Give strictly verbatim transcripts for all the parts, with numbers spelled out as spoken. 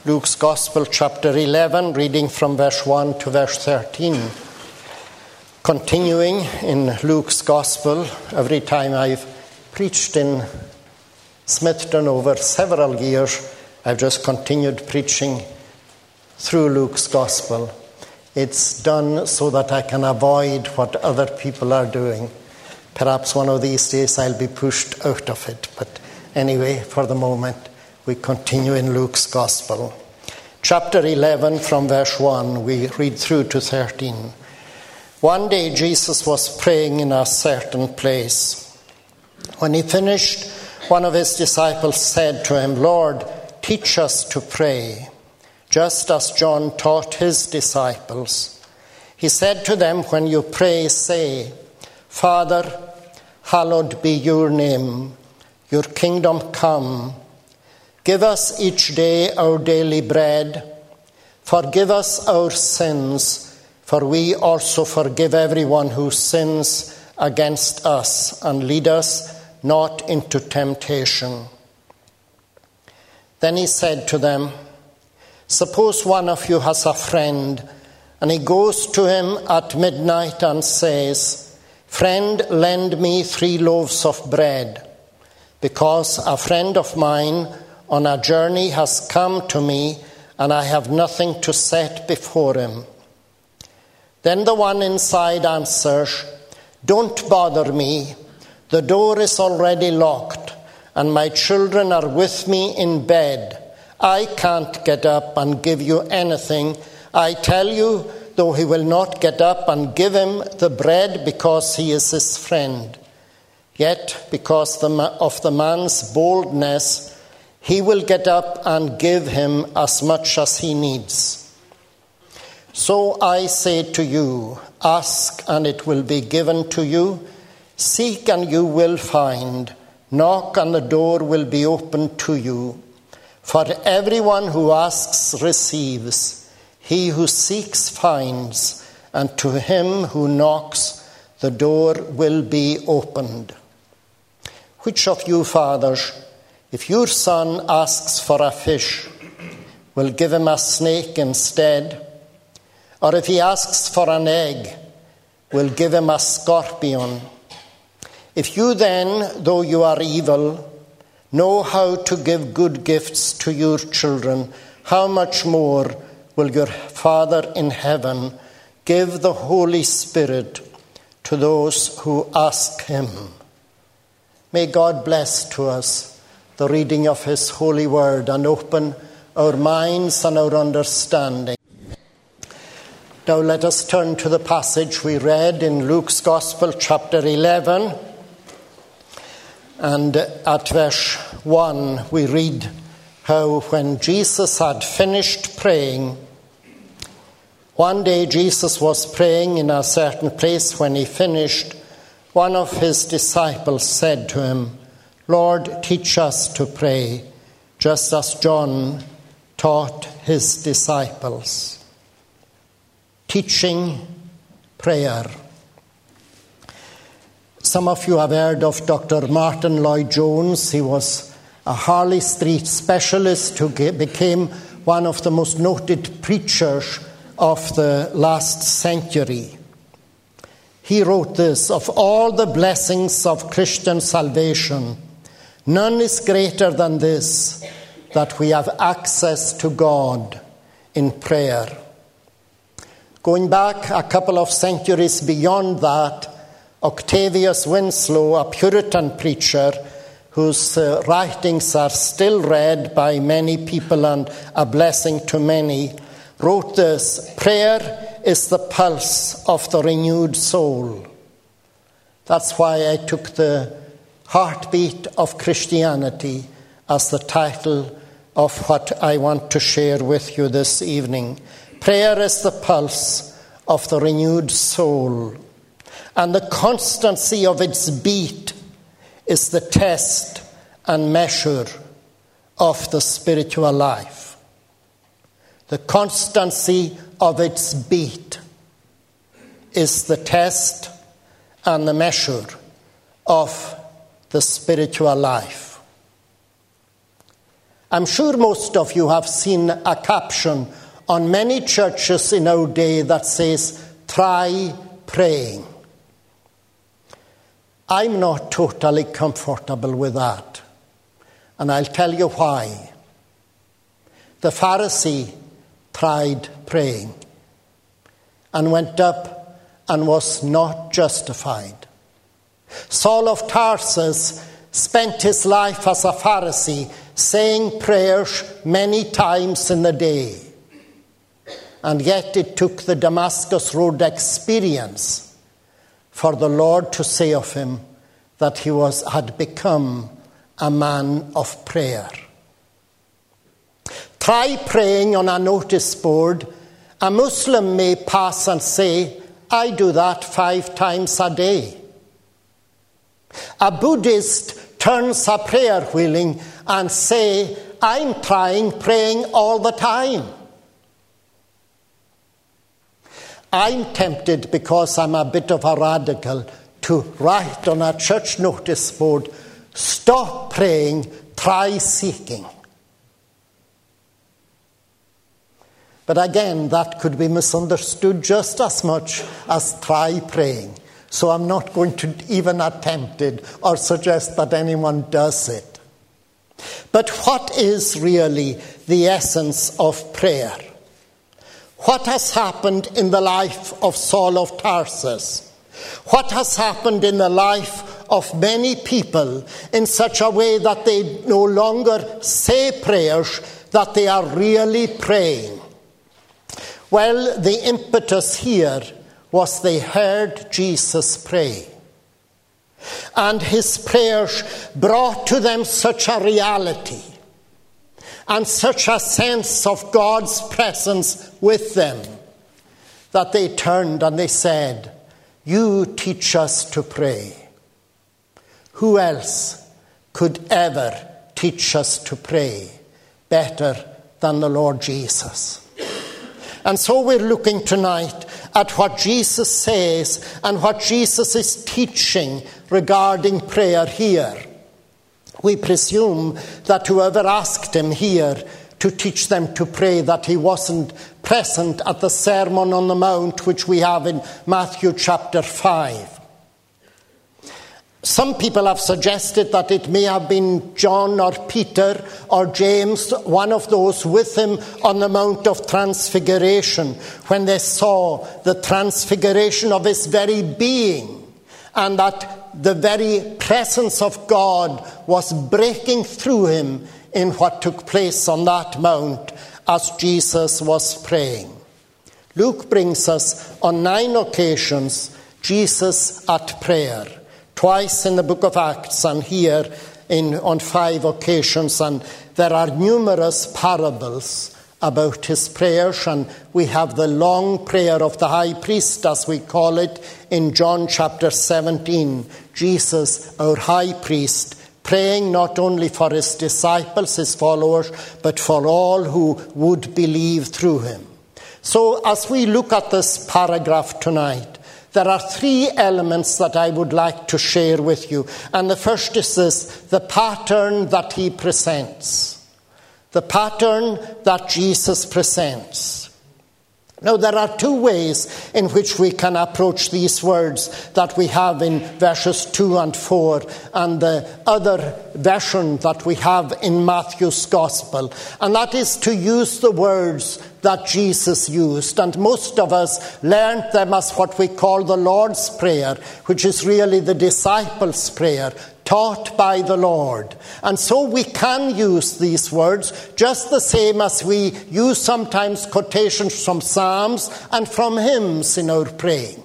Luke's Gospel, chapter eleven, reading from verse one to verse thirteen. Continuing in Luke's Gospel, every time I've preached in Smithton over several years, I've just continued preaching through Luke's Gospel. It's done so that I can avoid what other people are doing. Perhaps one of these days I'll be pushed out of it. But anyway, for the moment, we continue in Luke's Gospel. Chapter eleven from verse one, we read through to thirteen. One day Jesus was praying in a certain place. When he finished, one of his disciples said to him, "Lord, teach us to pray, just as John taught his disciples." He said to them, "When you pray, say, 'Father, hallowed be your name, your kingdom come. Give us each day our daily bread. Forgive us our sins, for we also forgive everyone who sins against us, and lead us not into temptation.'" Then he said to them, "Suppose one of you has a friend, and he goes to him at midnight and says, 'Friend, lend me three loaves of bread, because a friend of mine on a journey has come to me, and I have nothing to set before him.' Then the one inside answers, 'Don't bother me. The door is already locked, and my children are with me in bed. I can't get up and give you anything. I tell you, though he will not get up and give him the bread because he is his friend. Yet, because of the man's boldness, he will get up and give him as much as he needs. So I say to you, ask and it will be given to you. Seek and you will find. Knock and the door will be opened to you. For everyone who asks receives. He who seeks finds, and to him who knocks the door will be opened. Which of you fathers, if your son asks for a fish, will give him a snake instead? Or if he asks for an egg, will give him a scorpion? If you then, though you are evil, know how to give good gifts to your children, how much more will your Father in heaven give the Holy Spirit to those who ask him?" May God bless to us the reading of his holy word and open our minds and our understanding. Now let us turn to the passage we read in Luke's Gospel, chapter eleven. And at verse one we read how when Jesus had finished praying, one day Jesus was praying in a certain place. When he finished, one of his disciples said to him, "Lord, teach us to pray, just as John taught his disciples." Teaching prayer. Some of you have heard of Doctor Martin Lloyd-Jones. He was a Harley Street specialist who became one of the most noted preachers of the last century. He wrote this: "Of all the blessings of Christian salvation, none is greater than this, that we have access to God in prayer." Going back a couple of centuries beyond that, Octavius Winslow, a Puritan preacher whose uh, writings are still read by many people and a blessing to many, wrote this: "Prayer is the pulse of the renewed soul." That's why I took the Heartbeat of Christianity as the title of what I want to share with you this evening. Prayer is the pulse of the renewed soul, and the constancy of its beat is the test and measure of the spiritual life. The constancy of its beat is the test and the measure of the spiritual life. I'm sure most of you have seen a caption on many churches in our day that says, "Try praying." I'm not totally comfortable with that, and I'll tell you why. The Pharisee tried praying and went up and was not justified. Saul of Tarsus spent his life as a Pharisee, saying prayers many times in the day. And yet it took the Damascus Road experience for the Lord to say of him that he was had become a man of prayer. Try praying on a notice board. A Muslim may pass and say, "I do that five times a day." A Buddhist turns a prayer wheeling and say, "I'm trying praying all the time." I'm tempted, because I'm a bit of a radical, to write on a church notice board, "Stop praying, try seeking." But again, that could be misunderstood just as much as try praying. So I'm not going to even attempt it or suggest that anyone does it. But what is really the essence of prayer? What has happened in the life of Saul of Tarsus? What has happened in the life of many people in such a way that they no longer say prayers, that they are really praying? Well, the impetus here was they heard Jesus pray. And his prayers brought to them such a reality and such a sense of God's presence with them that they turned and they said, "You teach us to pray." Who else could ever teach us to pray better than the Lord Jesus? And so we're looking tonight at what Jesus says and what Jesus is teaching regarding prayer here. We presume that whoever asked him here to teach them to pray, that he wasn't present at the Sermon on the Mount, which we have in Matthew chapter five. Some people have suggested that it may have been John or Peter or James, one of those with him on the Mount of Transfiguration, when they saw the transfiguration of his very being, and that the very presence of God was breaking through him in what took place on that mount as Jesus was praying. Luke brings us on nine occasions Jesus at prayer. Twice in the book of Acts, and here in, on five occasions. And there are numerous parables about his prayers. And we have the long prayer of the high priest, as we call it, in John chapter seventeen. Jesus, our high priest, praying not only for his disciples, his followers, but for all who would believe through him. So as we look at this paragraph tonight, there are three elements that I would like to share with you. And the first is this, the pattern that he presents. The pattern that Jesus presents. Now, there are two ways in which we can approach these words that we have in verses two and four and the other version that we have in Matthew's Gospel. And that is to use the words that Jesus used. And most of us learned them as what we call the Lord's Prayer, which is really the disciples' prayer, taught by the Lord. And so we can use these words just the same as we use sometimes quotations from Psalms and from hymns in our praying.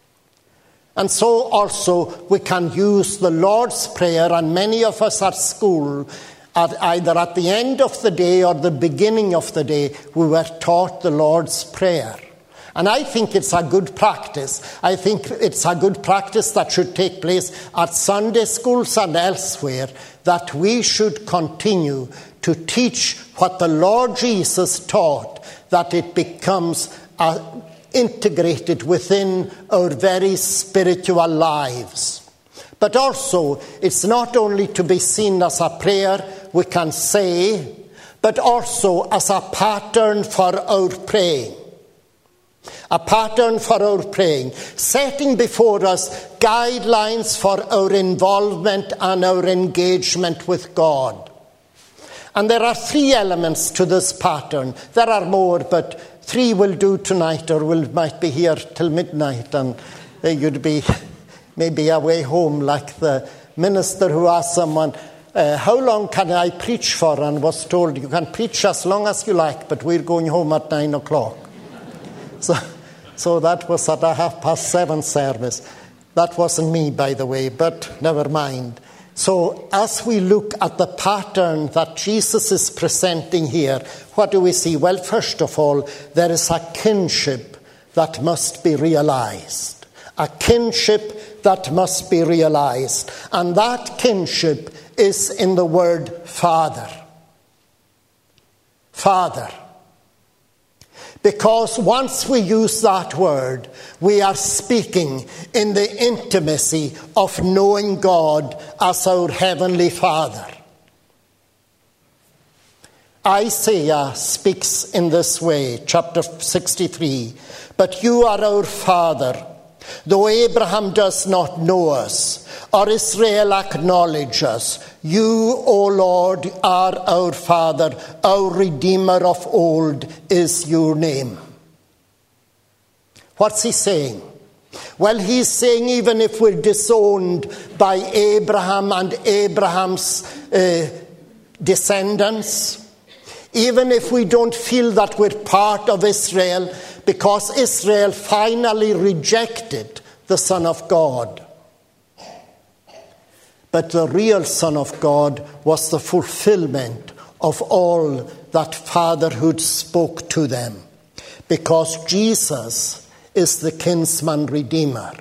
And so also we can use the Lord's Prayer, and many of us at school, at either at the end of the day or the beginning of the day, we were taught the Lord's Prayer. And I think it's a good practice. I think it's a good practice that should take place at Sunday schools and elsewhere, that we should continue to teach what the Lord Jesus taught, that it becomes uh, integrated within our very spiritual lives. But also, it's not only to be seen as a prayer we can say, but also as a pattern for our praying. A pattern for our praying, setting before us guidelines for our involvement and our engagement with God. And there are three elements to this pattern. There are more, but three will do tonight, or we might be here till midnight, and you'd be maybe away home like the minister who asked someone, uh, how long can I preach for? And was told, you can preach as long as you like, but we're going home at nine o'clock. So, so that was at a half past seven service. That wasn't me, by the way, but never mind. So as we look at the pattern that Jesus is presenting here, what do we see? Well, first of all, there is a kinship that must be realized. A kinship that must be realized. And that kinship is in the word Father. Father. Because once we use that word, we are speaking in the intimacy of knowing God as our Heavenly Father. Isaiah speaks in this way, chapter sixty-three, but you are our Father, though Abraham does not know us, or Israel acknowledge us. You, O Lord, are our Father, our Redeemer of old is your name. What's he saying? Well, he's saying even if we're disowned by Abraham and Abraham's uh, descendants, even if we don't feel that we're part of Israel, because Israel finally rejected the Son of God. But the real Son of God was the fulfillment of all that fatherhood spoke to them. Because Jesus is the kinsman redeemer.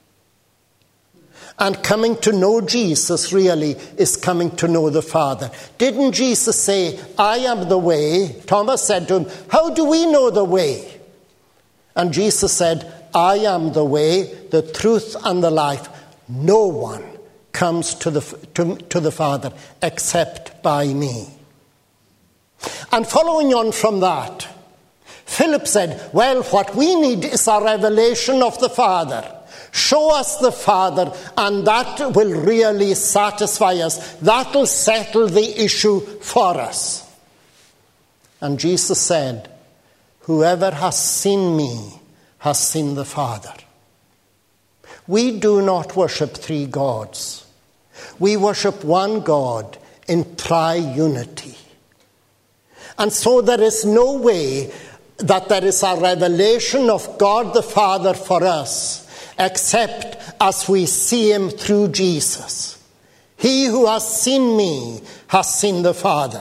And coming to know Jesus really is coming to know the Father. Didn't Jesus say, I am the way? Thomas said to him, how do we know the way? And Jesus said, I am the way, the truth, and the life. No one comes to the, to, to the Father except by me. And following on from that, Philip said, well, what we need is a revelation of the Father. Show us the Father, and that will really satisfy us. That will settle the issue for us. And Jesus said, whoever has seen me has seen the Father. We do not worship three gods. We worship one God in triunity. And so there is no way that there is a revelation of God the Father for us except as we see him through Jesus. He who has seen me has seen the Father.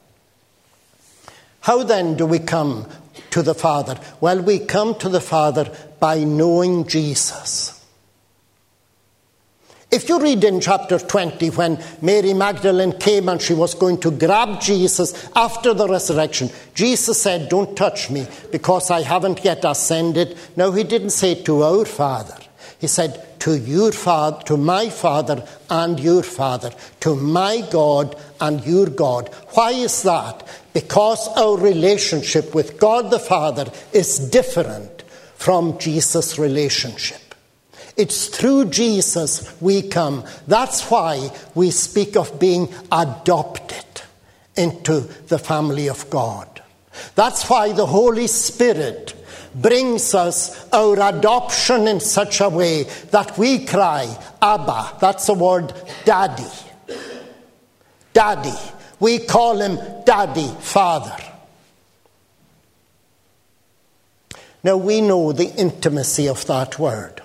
How then do we come to the Father? Well, we come to the Father by knowing Jesus. If you read in chapter twenty, when Mary Magdalene came and she was going to grab Jesus after the resurrection, Jesus said, don't touch me because I haven't yet ascended. No, he didn't say to our Father. He said to your Father, to my Father and your Father, to my God and your God. Why is that? Because our relationship with God the Father is different from Jesus' relationship. It's through Jesus we come. That's why we speak of being adopted into the family of God. That's why the Holy Spirit brings us our adoption in such a way that we cry, Abba. That's the word Daddy. Daddy. We call him Daddy, Father. Now we know the intimacy of that word.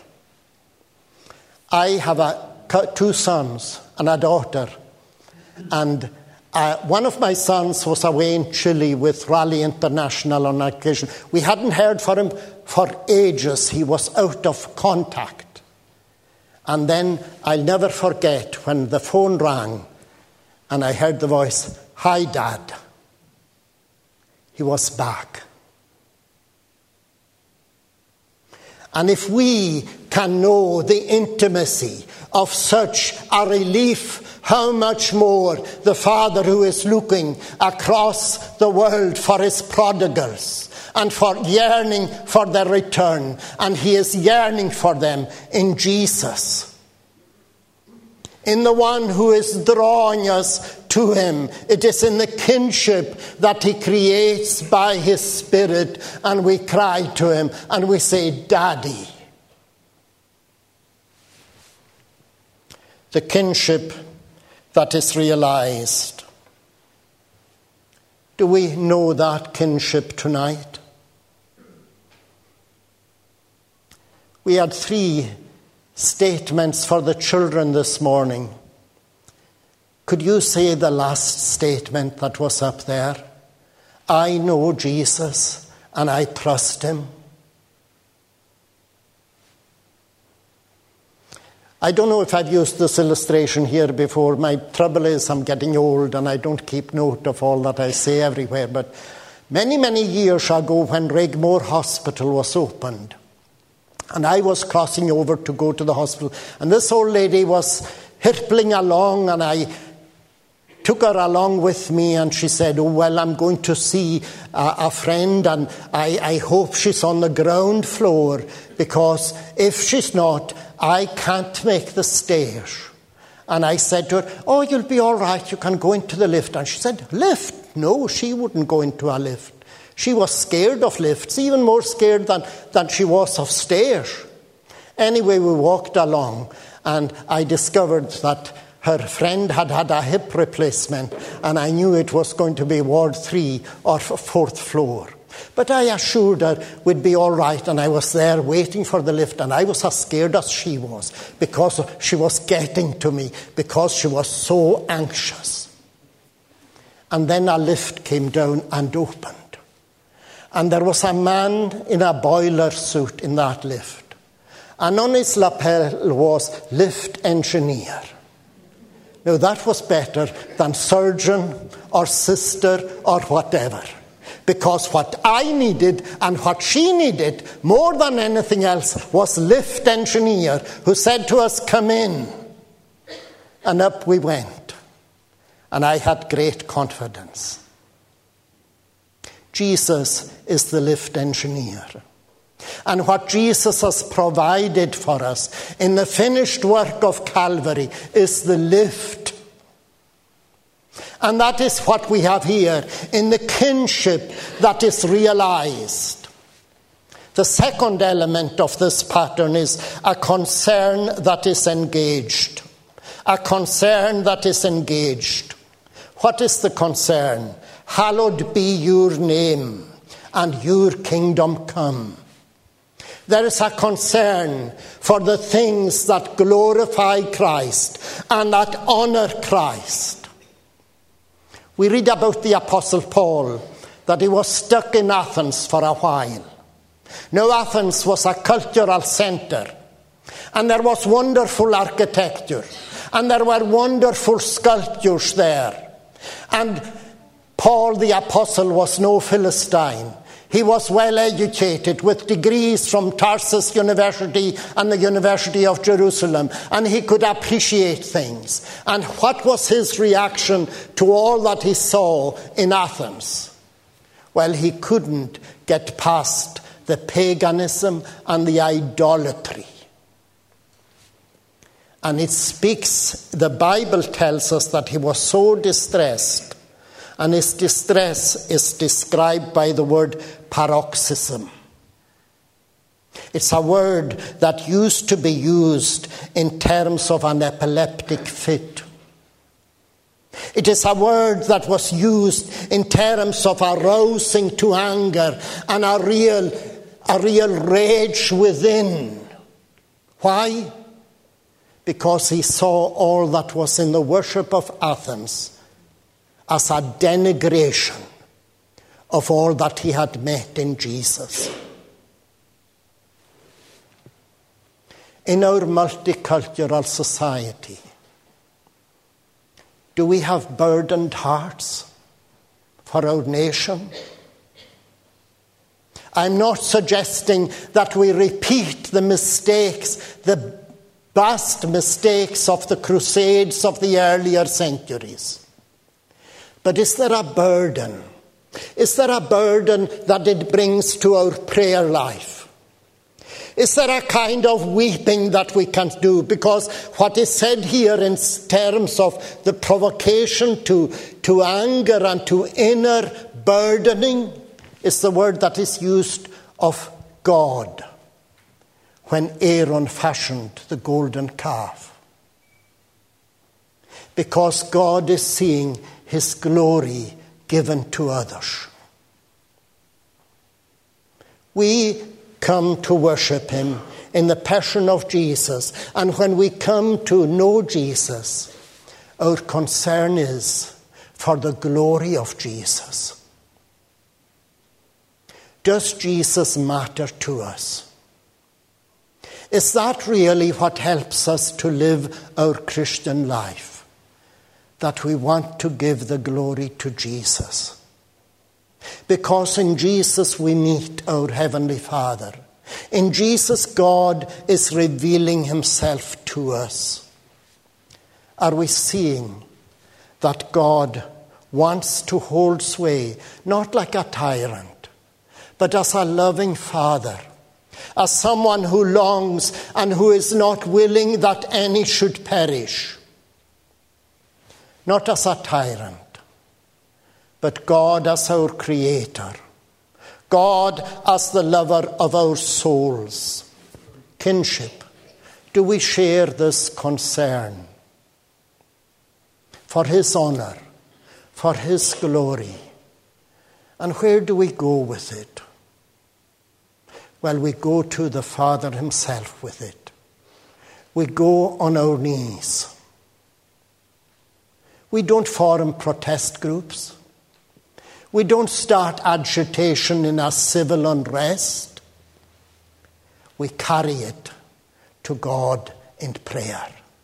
I have a, two sons and a daughter, and uh, one of my sons was away in Chile with Raleigh International on occasion. We hadn't heard from him for ages. He was out of contact. And then I'll never forget when the phone rang and I heard the voice, "Hi, Dad." He was back. And if we can know the intimacy of such a relief how much more the Father who is looking across the world for his prodigals and for yearning for their return, and he is yearning for them in Jesus, in the one who is drawing us to him. It is in the kinship that he creates by his Spirit, and we cry to him and we say, Daddy. The kinship that is realized. Do we know that kinship tonight? We had three statements for the children this morning. Could you say the last statement that was up there? I know Jesus and I trust him. I don't know if I've used this illustration here before. My trouble is I'm getting old and I don't keep note of all that I say everywhere. But many, many years ago when Rigmore Hospital was opened, and I was crossing over to go to the hospital, and this old lady was hirpling along, and I took her along with me, and she said, oh, well, I'm going to see a, a friend, and I, I hope she's on the ground floor, because if she's not, I can't make the stairs. And I said to her, oh, you'll be all right, you can go into the lift. And she said, lift? No, she wouldn't go into a lift. She was scared of lifts, even more scared than, than she was of stairs. Anyway, we walked along, and I discovered that her friend had had a hip replacement, and I knew it was going to be Ward three or fourth floor. But I assured her we'd be all right, and I was there waiting for the lift, and I was as scared as she was, because she was getting to me, because she was so anxious. And then a lift came down and opened. And there was a man in a boiler suit in that lift. And on his lapel was lift engineer. Now that was better than surgeon or sister or whatever. Because what I needed and what she needed more than anything else was lift engineer, who said to us, come in. And up we went. And I had great confidence. Jesus is the lift engineer. And what Jesus has provided for us in the finished work of Calvary is the lift. And that is what we have here in the kinship that is realized. The second element of this pattern is a concern that is engaged. A concern that is engaged. What is the concern? Hallowed be your name, and your kingdom come. There is a concern for the things that glorify Christ and that honor Christ. We read about the Apostle Paul, that he was stuck in Athens for a while. Now, Athens was a cultural center, and there was wonderful architecture, and there were wonderful sculptures there. And Paul the Apostle was no Philistine. He was well educated with degrees from Tarsus University and the University of Jerusalem, and he could appreciate things. And what was his reaction to all that he saw in Athens? Well, he couldn't get past the paganism and the idolatry. And it speaks, the Bible tells us that he was so distressed, and his distress is described by the word paroxysm. It's a word that used to be used in terms of an epileptic fit. It is a word that was used in terms of arousing to anger and a real, a real rage within. Why? Because he saw all that was in the worship of Athens as a denigration of all that he had met in Jesus. In our multicultural society, do we have burdened hearts for our nation? I'm not suggesting that we repeat the mistakes, the vast mistakes of the crusades of the earlier centuries. But is there a burden? Is there a burden that it brings to our prayer life? Is there a kind of weeping that we can do? Because what is said here in terms of the provocation to, to anger and to inner burdening is the word that is used of God when Aaron fashioned the golden calf. Because God is seeing his glory given to others. We come to worship him in the passion of Jesus. And when we come to know Jesus, our concern is for the glory of Jesus. Does Jesus matter to us? Is that really what helps us to live our Christian life? That we want to give the glory to Jesus? Because in Jesus we meet our Heavenly Father. In Jesus, God is revealing himself to us. Are we seeing that God wants to hold sway, not like a tyrant, but as a loving Father, as someone who longs and who is not willing that any should perish? Not as a tyrant, but God as our Creator. God as the lover of our souls. Kinship. Do we share this concern? For his honor, for his glory. And where do we go with it? Well, we go to the Father himself with it. We go on our knees. We don't form protest groups. We don't start agitation in a civil unrest. We carry it to God in prayer.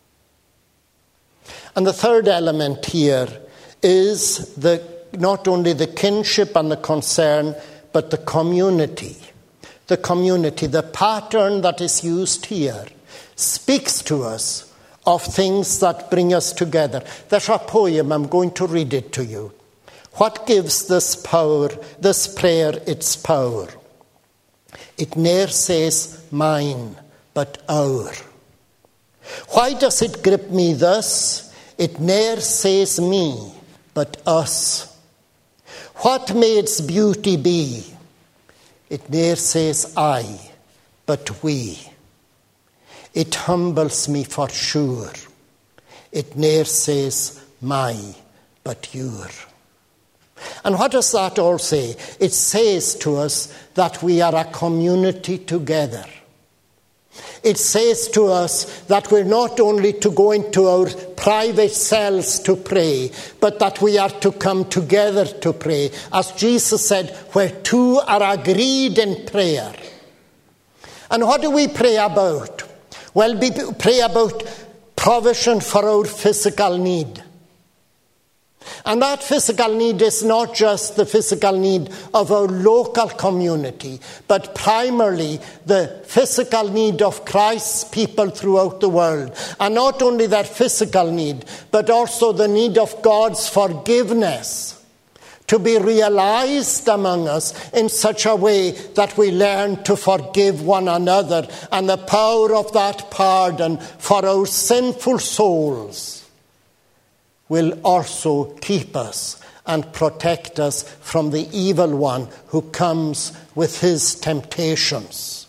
And the third element here is the not only the kinship and the concern, but the community. The community, the pattern that is used here, speaks to us of things that bring us together. There's a poem, I'm going to read it to you. What gives this power, this prayer, its power? It ne'er says mine, but our. Why does it grip me thus? It ne'er says me, but us. What may its beauty be? It ne'er says I, but we. It humbles me for sure. It ne'er says my, but your. And what does that all say? It says to us that we are a community together. It says to us that we're not only to go into our private cells to pray, but that we are to come together to pray. As Jesus said, where two are agreed in prayer. And what do we pray about? Well, we pray about provision for our physical need. And that physical need is not just the physical need of our local community, but primarily the physical need of Christ's people throughout the world. And not only their physical need, but also the need of God's forgiveness to be realized among us in such a way that we learn to forgive one another, and the power of that pardon for our sinful souls will also keep us and protect us from the evil one who comes with his temptations.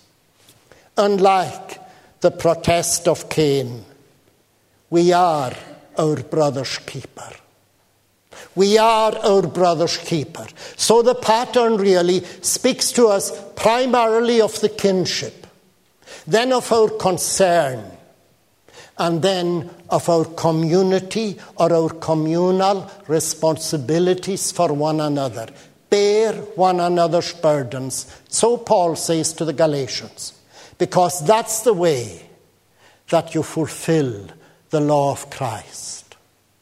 Unlike the protest of Cain, we are our brother's keeper. We are our brother's keeper. So the pattern really speaks to us primarily of the kinship, then of our concern, and then of our community or our communal responsibilities for one another. Bear one another's burdens. So Paul says to the Galatians, because that's the way that you fulfill the law of Christ.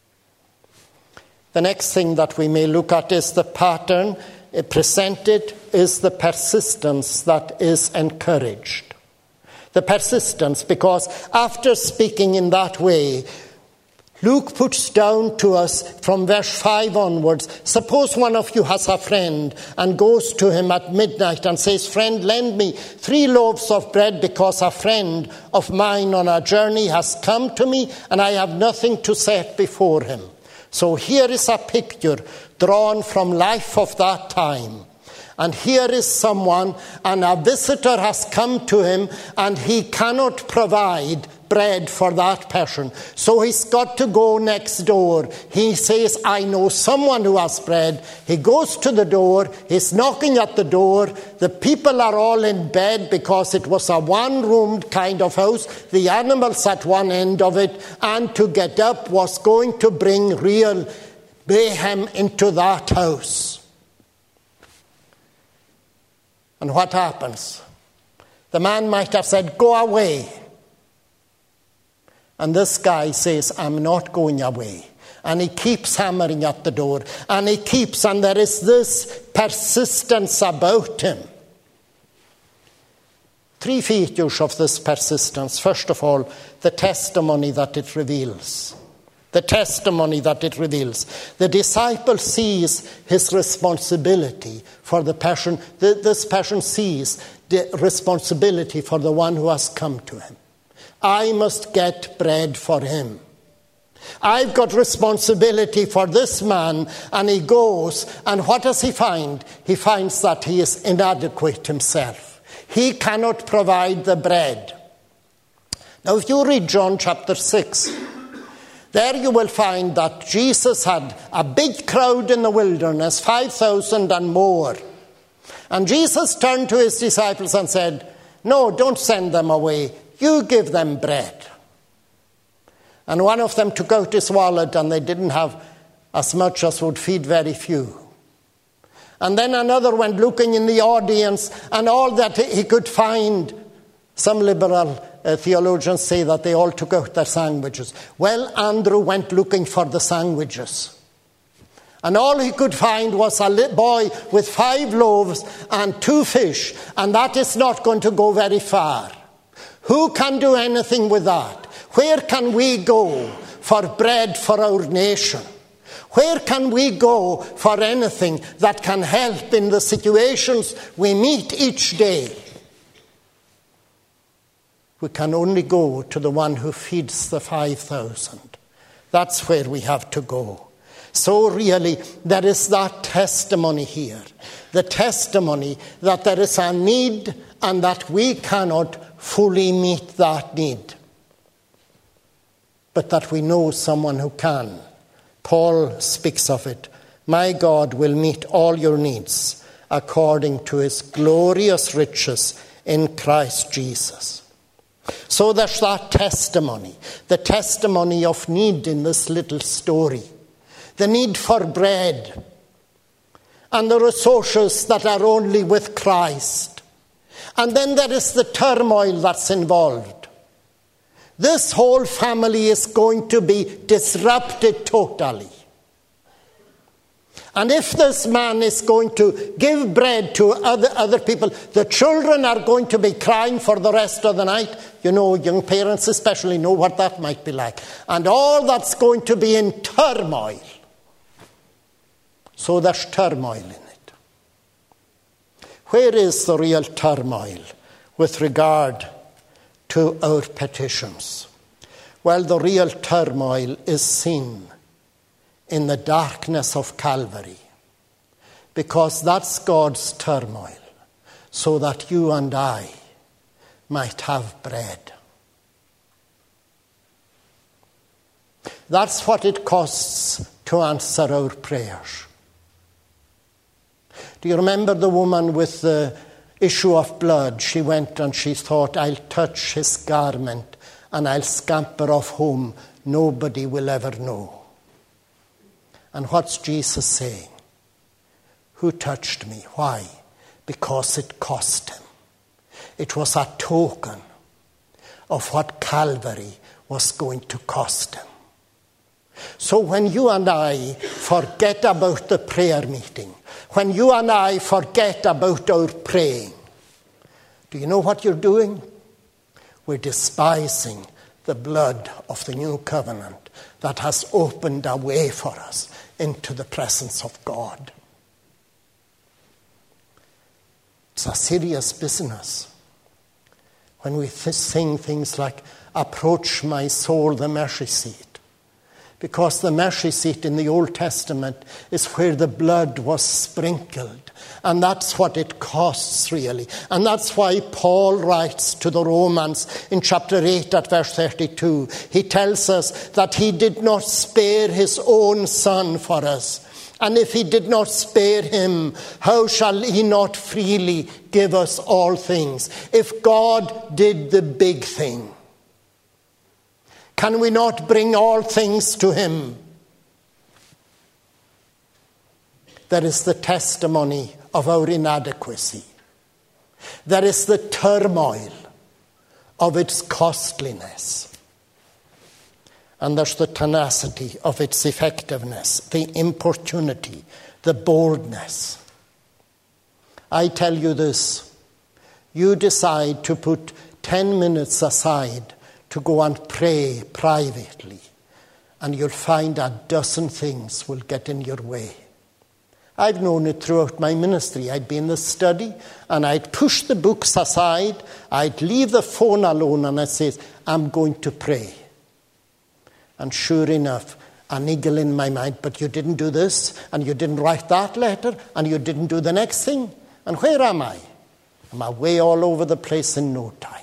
The next thing that we may look at is the pattern presented is the persistence that is encouraged. The persistence, because after speaking in that way, Luke puts down to us from verse five onwards, suppose one of you has a friend and goes to him at midnight and says, friend, lend me three loaves of bread because a friend of mine on a journey has come to me and I have nothing to set before him. So here is a picture drawn from life of that time. And here is someone, and a visitor has come to him, and he cannot provide bread for that person. So he's got to go next door. He says, I know someone who has bread. He goes to the door. He's knocking at the door. The people are all in bed because it was a one-roomed kind of house. The animals at one end of it. And to get up was going to bring real mayhem into that house. And what happens? The man might have said, go away. And this guy says, I'm not going away. And he keeps hammering at the door. And he keeps, and there is this persistence about him. Three features of this persistence. First of all, the testimony that it reveals. The testimony that it reveals. The disciple sees his responsibility for the person. This person sees the responsibility for the one who has come to him. I must get bread for him. I've got responsibility for this man, and he goes, and what does he find? He finds that he is inadequate himself. He cannot provide the bread. Now, if you read John chapter six, there you will find that Jesus had a big crowd in the wilderness, five thousand and more. And Jesus turned to his disciples and said, no, don't send them away. You give them bread. And one of them took out his wallet, and they didn't have as much as would feed very few. And then another went looking in the audience, and all that he could find, some liberal uh, theologians say that they all took out their sandwiches. Well, Andrew went looking for the sandwiches. And all he could find was a little boy with five loaves and two fish, and that is not going to go very far. Who can do anything with that? Where can we go for bread for our nation? Where can we go for anything that can help in the situations we meet each day? We can only go to the one who feeds the five thousand. That's where we have to go. So really, there is that testimony here. The testimony that there is a need and that we cannot fully meet that need, but that we know someone who can. Paul speaks of it. My God will meet all your needs according to his glorious riches in Christ Jesus. So there's that testimony, the testimony of need in this little story. The need for bread and the resources that are only with Christ. And then there is the turmoil that's involved. This whole family is going to be disrupted totally. And if this man is going to give bread to other, other people, the children are going to be crying for the rest of the night. You know, young parents especially know what that might be like. And all that's going to be in turmoil. So there's turmoil in it. Where is the real turmoil with regard to our petitions? Well, the real turmoil is seen in the darkness of Calvary, because that's God's turmoil, so that you and I might have bread. That's what it costs to answer our prayers. Do you remember the woman with the issue of blood? She went and she thought, I'll touch his garment and I'll scamper off home. Nobody will ever know. And what's Jesus saying? Who touched me? Why? Because it cost him. It was a token of what Calvary was going to cost him. So when you and I forget about the prayer meeting, when you and I forget about our praying, do you know what you're doing? we're despising the blood of the new covenant that has opened a way for us into the presence of God. It's a serious business when we th- sing things like, approach my soul, the mercy seat. Because the mercy seat in the Old Testament is where the blood was sprinkled. And that's what it costs, really. And that's why Paul writes to the Romans in chapter eight at verse thirty-two. He tells us that he did not spare his own son for us. And if he did not spare him, how shall he not freely give us all things? If God did the big thing, can we not bring all things to him? There is the testimony of our inadequacy. There is the turmoil of its costliness. And there's the tenacity of its effectiveness, the importunity, the boldness. I tell you this, you decide to put ten minutes aside to go and pray privately, and you'll find a dozen things will get in your way. I've known it throughout my ministry. I'd be in the study, and I'd push the books aside, I'd leave the phone alone, and I'd say, I'm going to pray. And sure enough, an eagle in my mind, but you didn't do this, and you didn't write that letter, and you didn't do the next thing. And where am I? I'm away all over the place in no time.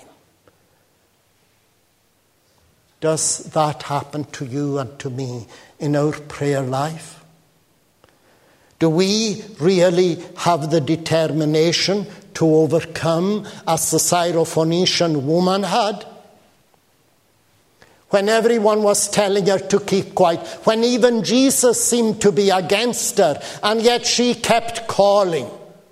Does that happen to you and to me in our prayer life? Do we really have the determination to overcome as the Syrophoenician woman had? When everyone was telling her to keep quiet, when even Jesus seemed to be against her, and yet she kept calling.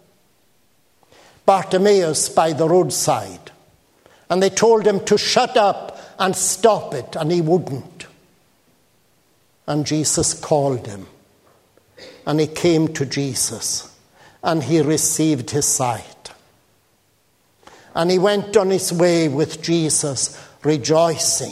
Bartimaeus by the roadside, and they told him to shut up and stop it, and he wouldn't. And Jesus called him, and he came to Jesus, and he received his sight. And he went on his way with Jesus, rejoicing.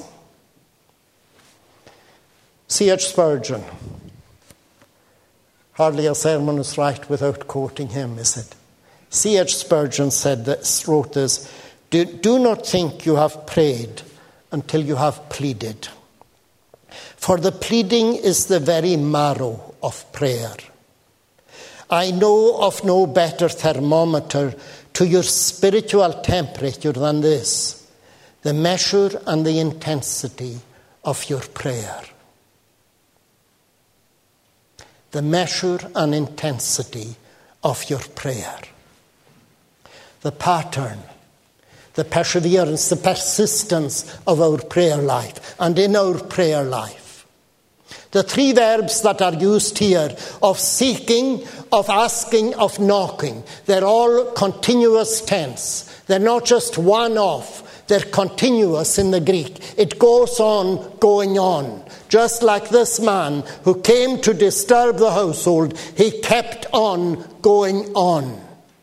C H Spurgeon, hardly a sermon is right without quoting him, is it? C H Spurgeon said this, wrote this, do, do not think you have prayed until you have pleaded. For the pleading is the very marrow of prayer. I know of no better thermometer to your spiritual temperature than this, the measure and the intensity of your prayer. The measure and intensity of your prayer. The pattern, the perseverance, the persistence of our prayer life and in our prayer life. The three verbs that are used here of seeking, of asking, of knocking, they're all continuous tense. They're not just one-off, they're continuous in the Greek. It goes on, going on. Just like this man who came to disturb the household, he kept on going on.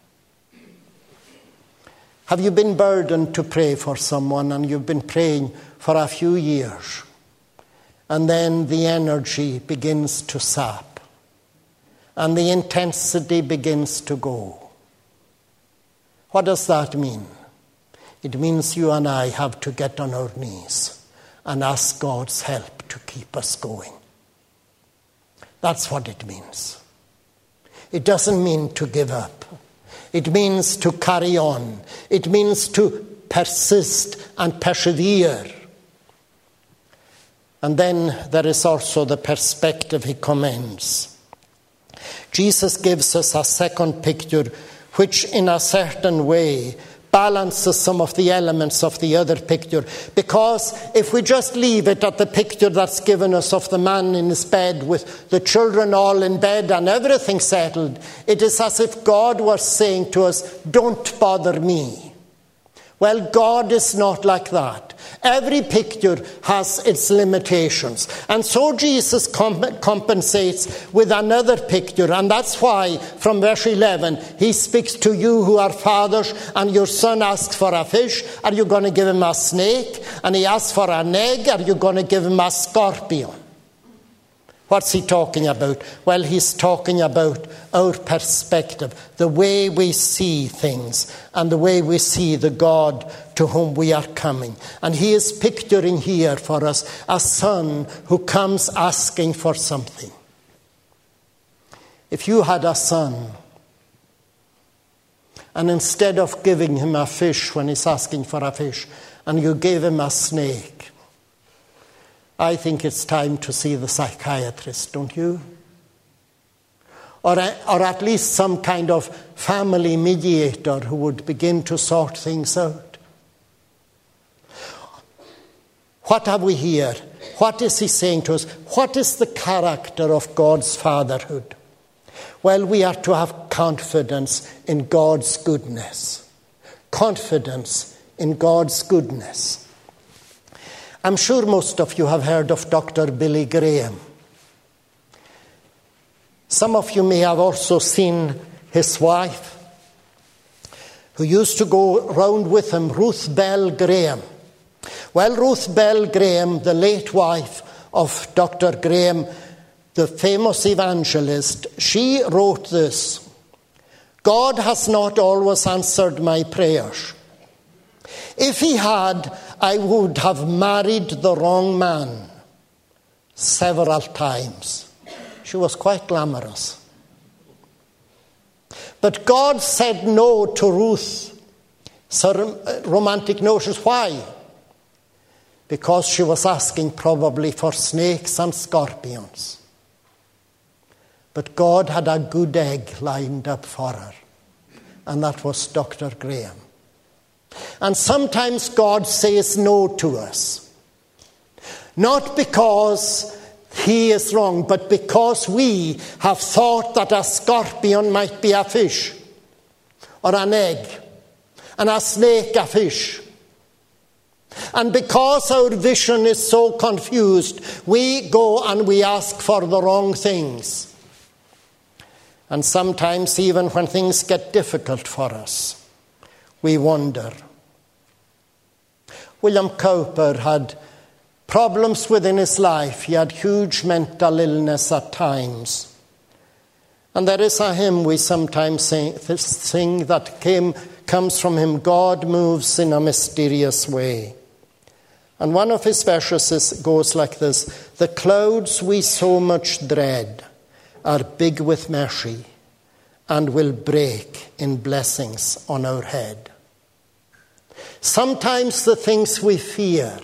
Have you been burdened to pray for someone and you've been praying for a few years and then the energy begins to sap and the intensity begins to go? What does that mean? It means you and I have to get on our knees and ask God's help to keep us going. That's what it means. It doesn't mean to give up. It means to carry on. It means to persist and persevere. And then there is also the perspective he commends. Jesus gives us a second picture which in a certain way balances some of the elements of the other picture. Because if we just leave it at the picture that's given us of the man in his bed with the children all in bed and everything settled, it is as if God was saying to us, don't bother me. Well, God is not like that. Every picture has its limitations. And so Jesus comp- compensates with another picture. And that's why from verse eleven, he speaks to you who are fathers, and your son asks for a fish. Are you going to give him a snake? And he asks for an egg. Are you going to give him a scorpion? What's he talking about? Well, he's talking about our perspective, the way we see things and the way we see the God to whom we are coming. And he is picturing here for us a son who comes asking for something. If you had a son, and instead of giving him a fish when he's asking for a fish, and you gave him a snake, I think it's time to see the psychiatrist, don't you? Or, or at least some kind of family mediator who would begin to sort things out. What have we here? What is he saying to us? What is the character of God's fatherhood? Well, we are to have confidence in God's goodness. Confidence in God's goodness. I'm sure most of you have heard of Doctor Billy Graham. Some of you may have also seen his wife, who used to go round with him, Ruth Bell Graham. Well, Ruth Bell Graham, the late wife of Doctor Graham, the famous evangelist, she wrote this: God has not always answered my prayers. If he had, I would have married the wrong man several times. She was quite glamorous. But God said no to Ruth. So romantic notions. Why? Because she was asking probably for snakes and scorpions. But God had a good egg lined up for her. And that was Doctor Graham. And sometimes God says no to us. Not because he is wrong, but because we have thought that a scorpion might be a fish, or an egg, and a snake a fish. And because our vision is so confused, we go and we ask for the wrong things. And sometimes even when things get difficult for us, we wonder. William Cowper had problems within his life. He had huge mental illness at times. And there is a hymn we sometimes sing, sing that came, comes from him, God moves in a mysterious way. And one of his verses goes like this: the clouds we so much dread are big with mercy and will break in blessings on our head. Sometimes the things we fear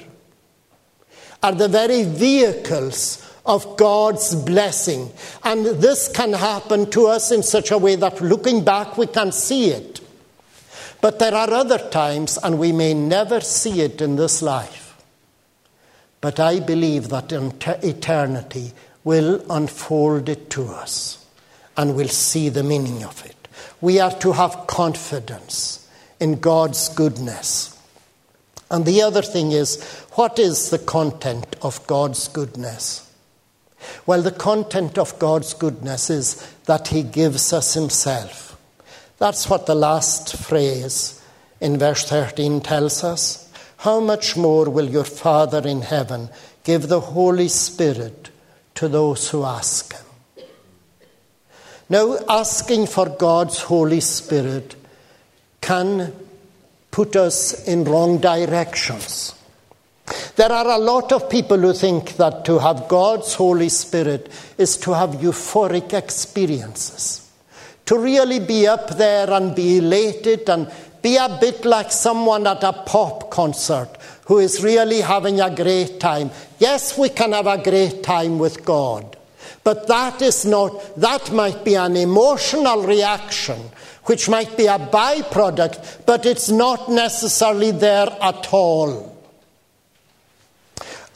are the very vehicles of God's blessing. And this can happen to us in such a way that looking back we can see it. But there are other times, and we may never see it in this life. But I believe that in eternity will unfold it to us, and we'll see the meaning of it. We are to have confidence in God's goodness. And the other thing is, what is the content of God's goodness? Well, the content of God's goodness is that he gives us himself. That's what the last phrase in verse thirteen tells us. How much more will your Father in heaven give the Holy Spirit to those who ask him? Now, asking for God's Holy Spirit can put us in wrong directions. There are a lot of people who think that to have God's Holy Spirit is to have euphoric experiences. To really be up there and be elated and be a bit like someone at a pop concert who is really having a great time. Yes, we can have a great time with God. But that is not, that might be an emotional reaction, which might be a byproduct, but it's not necessarily there at all.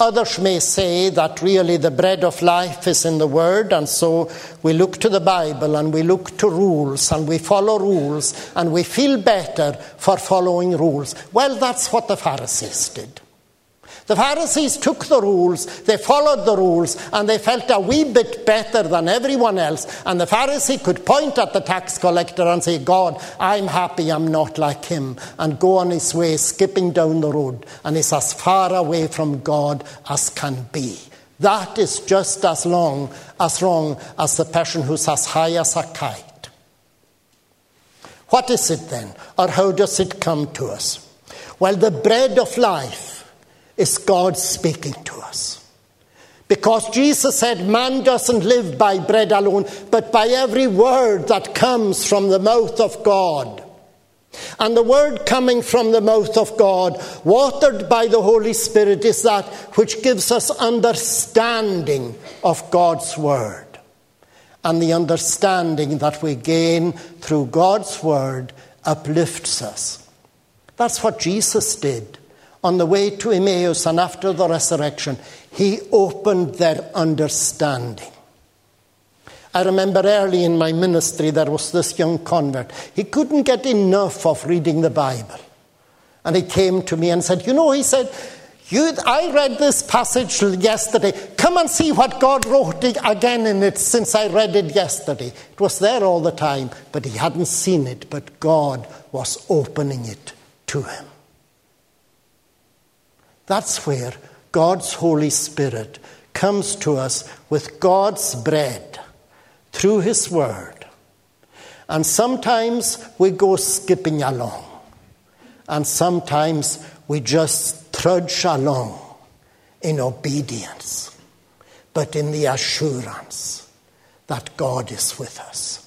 Others may say that really the bread of life is in the Word, and so we look to the Bible and we look to rules and we follow rules and we feel better for following rules. Well, that's what the Pharisees did. The Pharisees took the rules, they followed the rules, and they felt a wee bit better than everyone else. And the Pharisee could point at the tax collector and say, God, I'm happy I'm not like him, and go on his way, skipping down the road. And he's as far away from God as can be. That is just as long as wrong as the person who's as high as a kite. What is it then? Or how does it come to us? Well, the bread of life is God speaking to us. Because Jesus said, man doesn't live by bread alone, but by every word that comes from the mouth of God. And the word coming from the mouth of God, watered by the Holy Spirit, is that which gives us understanding of God's word. And the understanding that we gain through God's word uplifts us. That's what Jesus did. On the way to Emmaus and after the resurrection, he opened their understanding. I remember early in my ministry there was this young convert. He couldn't get enough of reading the Bible. And he came to me and said, you know, he said, you, I read this passage yesterday. Come and see what God wrote again in it since I read it yesterday. It was there all the time, but he hadn't seen it, but God was opening it to him. That's where God's Holy Spirit comes to us with God's bread through his word. And sometimes we go skipping along. And sometimes we just trudge along in obedience, but in the assurance that God is with us.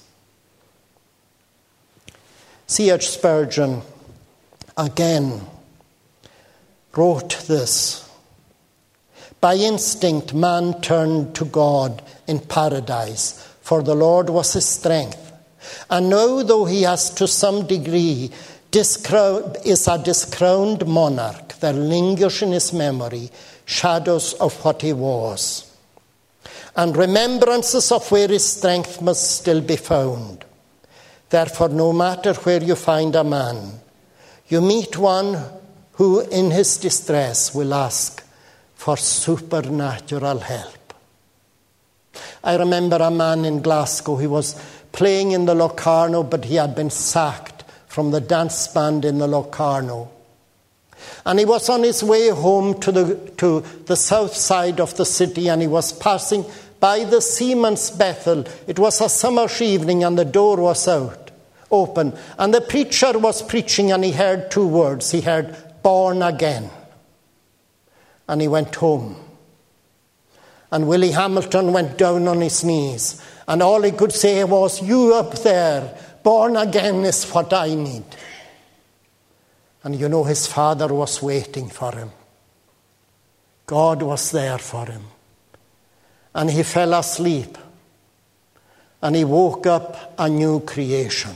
C H Spurgeon again wrote this. By instinct man turned to God in paradise, for the Lord was his strength. And now, though he has to some degree discrowned, is a discrowned monarch, there lingers in his memory shadows of what he was, and remembrances of where his strength must still be found. Therefore, no matter where you find a man, you meet one who in his distress will ask for supernatural help. I remember a man in Glasgow. He was playing in the Locarno, but he had been sacked from the dance band in the Locarno. And he was on his way home to the, to the south side of the city, and he was passing by the Seaman's Bethel. It was a summer's evening, and the door was out, open. And the preacher was preaching, and he heard two words. He heard, born again. And he went home. And Willie Hamilton went down on his knees. And all he could say was, you up there, born again is what I need. And you know, his father was waiting for him. God was there for him. And he fell asleep. And he woke up a new creation.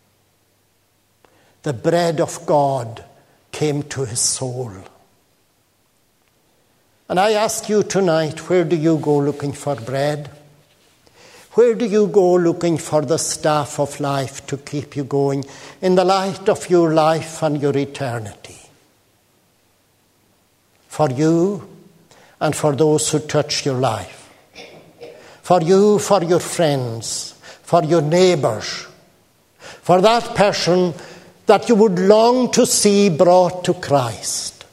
The bread of God came to his soul. And I ask you tonight, where do you go looking for bread? Where do you go looking for the staff of life to keep you going in the light of your life and your eternity? For you and for those who touch your life. For you, for your friends, for your neighbours, for that person that you would long to see brought to Christ.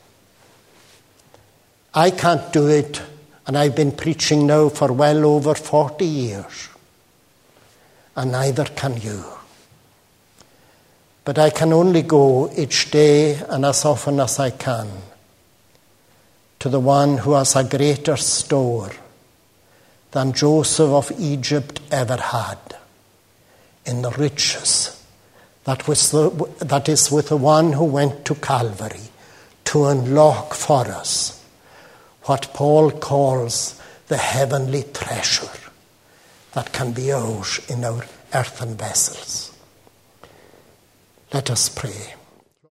I can't do it, and I've been preaching now for well over forty years, and neither can you. But I can only go each day and as often as I can to the one who has a greater store than Joseph of Egypt ever had in the riches that was the, that is with the one who went to Calvary to unlock for us what Paul calls the heavenly treasure that can be ours in our earthen vessels. Let us pray.